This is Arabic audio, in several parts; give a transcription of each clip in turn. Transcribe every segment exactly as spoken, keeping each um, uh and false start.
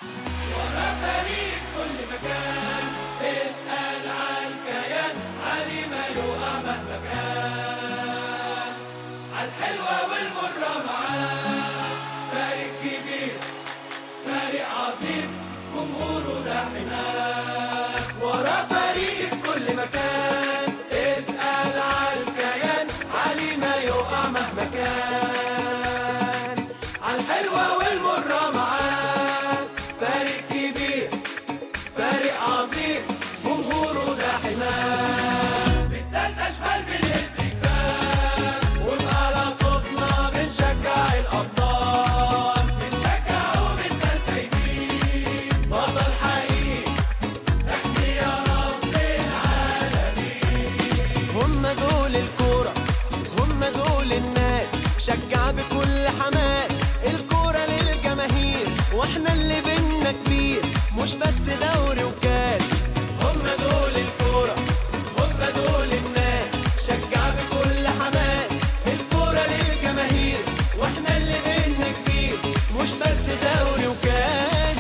ورا فريق في كل مكان، اسأل عن كيان علي ما يقع مهما كان، عالحلوة والمرة معاه فريق كبير، فريق عظيم، جمهوره ده حماه. ورا فريق في كل مكان، اسأل عن كيان علي ما يقع مهما كان، عالحلوة والمرة معاه فريق كبير، فريق عظيم، جمهوره ده حماه. بالتالتة شمال بنهز جبال، وبأعلى صوتنا بنشجع الأبطال، بنشجعه بالتالتة يمين، بطل حقيقي احمي يا رب العالمين. هم دول الكورة، هم دول الناس، شجع بكل حماس، الكورة للجماهير واحنا اللي بينا كبير، مش بس دوري وكاس. هم دول الكورة، هم دول الناس، شجع بكل حماس، الكورة للجماهير واحنا اللي بينا كبير، مش بس دوري وكاس.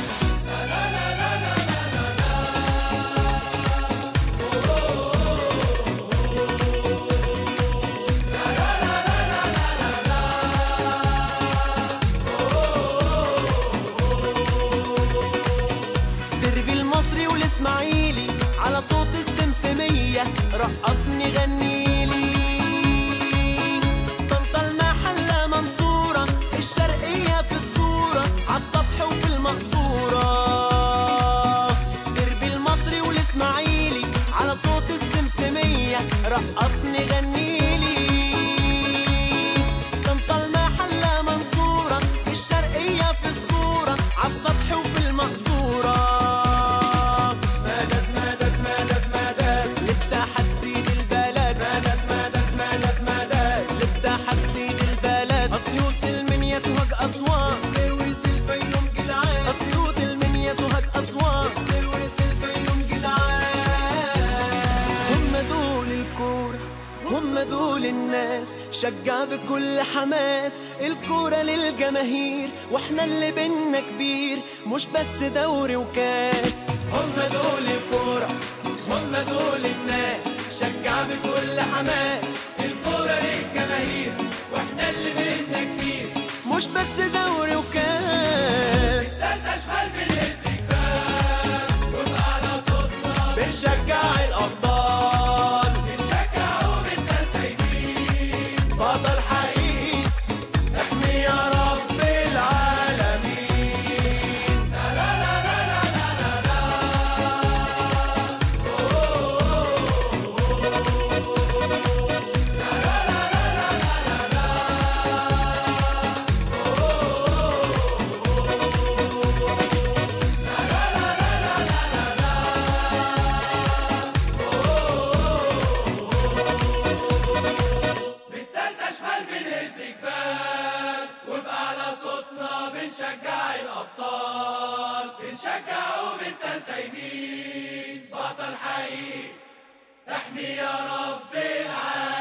دربي المصري والاسماعيلي على صوت السمسمية، رقصني غنيلي. طنطا المحلة منصورة، الشرقية في الصورة، عالسطح وفي المقصورة. دربي المصري والاسماعيلي على صوت السمسمية، رقصني غنيلي. طنطا المحلة منصورة، الشرقية في الصورة، عالسطح وفي المقصورة. مدد مدد مدد مدد لاتحاد سيد البلد، مدد مدد مدد مدد لاتحاد سيد البلد. أسيوط المنيا سوهاج أسوان، السويس الفيوم جدعان، أسيوط المنيا سوهاج أسوان، السويس الفيوم جدعان. هم دول الكورة، هم دول الناس، شجع بكل حماس، الكورة للجماهير واحنا اللي بينا كبير، مش بس دوري وكاس. هم دول الكورة، هم دول الناس، شجع بكل حماس، الكورة للجماهير واحنا اللي بينا كبير، مش بس دوري وكاس. التالتة شمال بنهز جبال، وبأعلى صوتنا بنشجع الأبطال، بنشجعه بالتالتة يمين، بطل حقيقي احمي يا رب العالمين. لا لا لا لا لا لا لا بالتالتة شمال بنهز جبال، وبأعلى صوتنا بنشجع الأبطال، بنشجعه بالتالتة يمين، بطل حقيقي احمي يا رب العالمين.